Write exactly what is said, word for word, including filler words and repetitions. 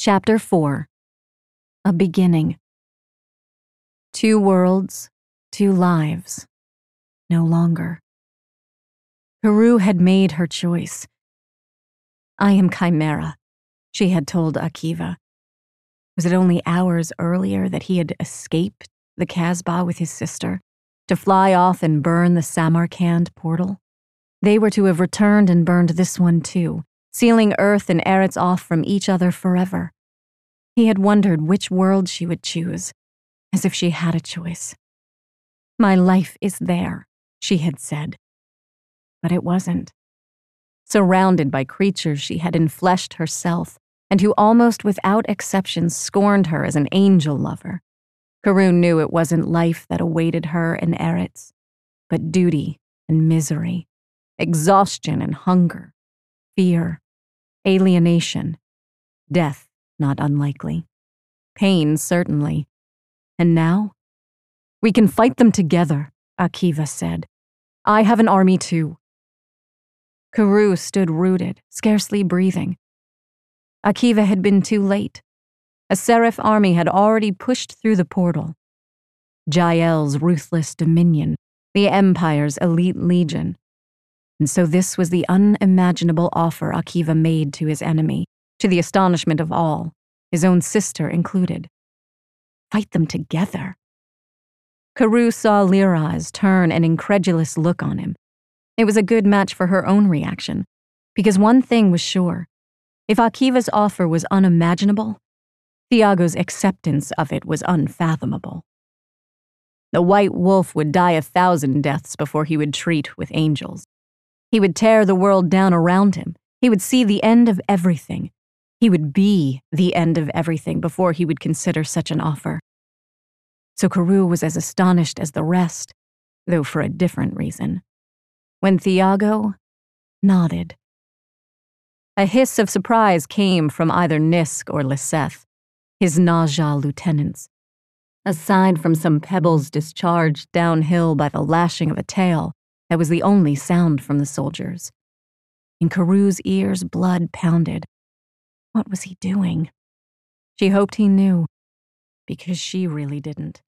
Chapter four. A Beginning. Two worlds, two lives. No longer. Karoo had made her choice. I am Chimera, she had told Akiva. Was it only hours earlier that he had escaped the Casbah with his sister, to fly off and burn the Samarkand portal? They were to have returned and burned this one too, sealing Earth and Eretz off from each other forever. He had wondered which world she would choose, as if she had a choice. My life is there, she had said. But it wasn't. Surrounded by creatures she had enfleshed herself, and who almost without exception scorned her as an angel lover, Karoo knew it wasn't life that awaited her in Eretz, but duty and misery, exhaustion and hunger, fear, alienation, death not unlikely, pain certainly. And now? We can fight them together, Akiva said. I have an army too. Karoo stood rooted, scarcely breathing. Akiva had been too late. A Seraph army had already pushed through the portal. Jael's ruthless dominion, the Empire's elite legion. And so this was the unimaginable offer Akiva made to his enemy, to the astonishment of all, his own sister included. Fight them together. Karoo saw Liraz turn an incredulous look on him. It was a good match for her own reaction, because one thing was sure. If Akiva's offer was unimaginable, Thiago's acceptance of it was unfathomable. The white wolf would die a thousand deaths before he would treat with angels. He would tear the world down around him. He would see the end of everything. He would be the end of everything before he would consider such an offer. So Karoo was as astonished as the rest, though for a different reason, when Thiago nodded. A hiss of surprise came from either Nisk or Liseth, his Najah lieutenants. Aside from some pebbles discharged downhill by the lashing of a tail, that was the only sound from the soldiers. In Karoo's ears, blood pounded. What was he doing? She hoped he knew, because she really didn't.